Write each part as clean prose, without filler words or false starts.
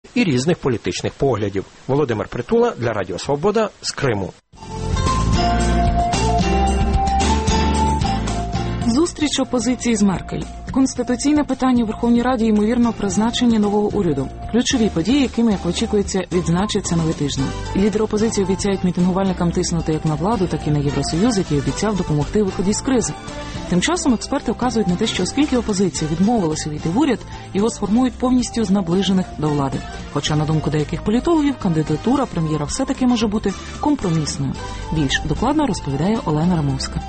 і різних політичних поглядів. Володимир Притула для Радіо Свобода з Криму. Зустріч опозиції з Меркель. Конституційне питання у Верховній Раді, ймовірно, призначення нового уряду. Ключові події, якими, як очікується, відзначиться новий тиждень. Лідери опозиції обіцяють мітингувальникам тиснути як на владу, так і на Євросоюз, який обіцяв допомогти у виході з кризи. Тим часом експерти вказують на те, що оскільки опозиція відмовилася війти в уряд, його сформують повністю з наближених до влади. Хоча, на думку деяких політологів, кандидатура прем'єра все-таки може бути компромісною. Більш докладно розповідає Олена Рамовська.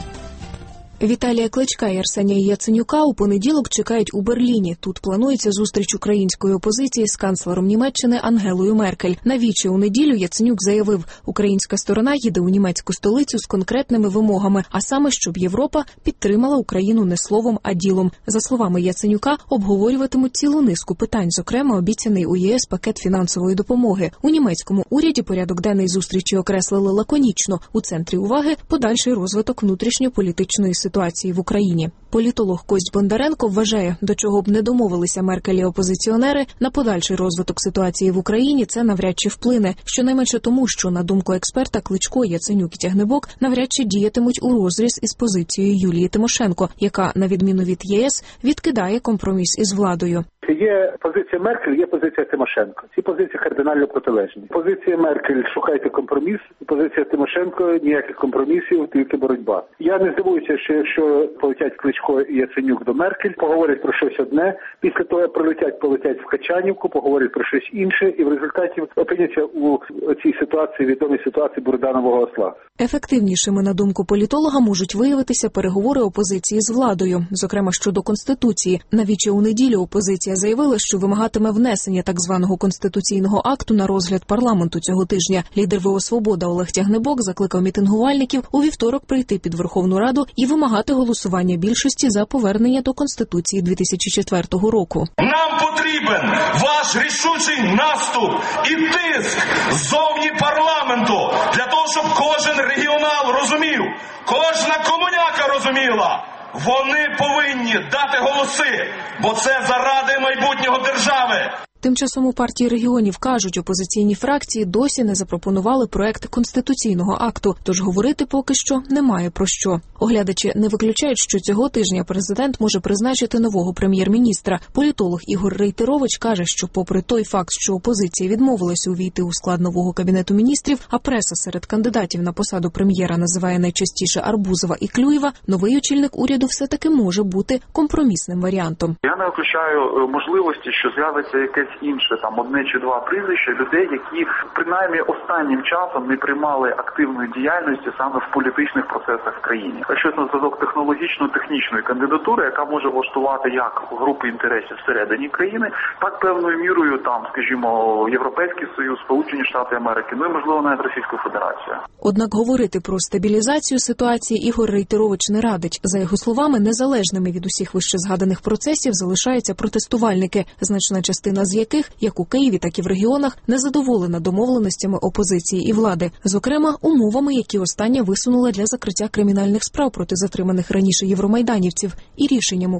Віталія Кличка і Арсенія Яценюка у понеділок чекають у Берліні. Тут планується зустріч української опозиції з канцлером Німеччини Ангелою Меркель. На вічі у неділю Яценюк заявив, українська сторона їде у німецьку столицю з конкретними вимогами, а саме, щоб Європа підтримала Україну не словом, а ділом. За словами Яценюка, обговорюватимуть цілу низку питань, зокрема обіцяний у ЄС пакет фінансової допомоги. У німецькому уряді порядок денний зустрічі окреслили лаконічно. У центрі уваги – подальший розвиток внутрішньополітичної ситуації в Україні. Політолог Кость Бондаренко вважає, до чого б не домовилися Меркель і опозиціонери, на подальший розвиток ситуації в Україні це навряд чи вплине. Щонайменше тому, що, на думку експерта, Кличко, Яценюк і Тягнебок навряд чи діятимуть у розріз із позицією Юлії Тимошенко, яка, на відміну від ЄС, відкидає компроміс із владою. Є позиція Меркель, є позиція Тимошенко. Ці позиції кардинально протилежні. Позиція Меркель – шукайте компроміс, позиція Тимошенко – ніяких компромісів, тільки боротьба. Я не здивуюся, що якщо полетять Кличко і Яценюк до Меркель, поговорять про щось одне, після того полетять в Качанівку, поговорять про щось інше, і в результаті опиняться у цій ситуації, відомій ситуації Бурданового осла. Ефективнішими, на думку політолога, можуть виявитися переговори опозиції з владою, зокрема щодо Конституції. Навіче у неділю опозиція заявила, що вимагатиме внесення так званого конституційного акту на розгляд парламенту цього тижня. Лідер ВО «Свобода» Олег Тягнебок закликав мітингувальників у вівторок прийти під Верховну Раду і вимагати голосування більшості за повернення до Конституції 2004 року. Нам потрібен ваш рішучий наступ і тиск ззовні парламенту, для того, щоб кожен регіонал розумів, кожна комуняка розуміла, вони повинні дати голоси, бо це заради майбутнього держави. Тим часом у партії регіонів кажуть, опозиційні фракції досі не запропонували проект конституційного акту, тож говорити поки що немає про що. Оглядачі не виключають, що цього тижня президент може призначити нового прем'єр-міністра. Політолог Ігор Рейтерович каже, що попри той факт, що опозиція відмовилася увійти у склад нового кабінету міністрів, а преса серед кандидатів на посаду прем'єра називає найчастіше Арбузова і Клюєва, новий очільник уряду все-таки може бути компромісним варіантом. Я не виключаю можливості, що з'явиться якесь інше, там, одне чи два прізвища людей, які, принаймні, останнім часом не приймали активної діяльності саме в політичних процесах в країні. Якщо на зв'язок технологічно-технічної кандидатури, яка може влаштувати як групи інтересів всередині країни, так певною мірою, там, скажімо, Європейський Союз, Сполучені Штати Америки, ну і, можливо, навіть Російська Федерація. Однак говорити про стабілізацію ситуації Ігор Рейтерович не радить. За його словами, незалежними від усіх вище згаданих процесів залишаються протестувальники, значна частина з яких, як у Києві, так і в регіонах, незадоволена домовленостями опозиції і влади. Зокрема, умовами, які остання висунула для закриття кримінальних справ проти затриманих раніше євромайданівців, і рішенням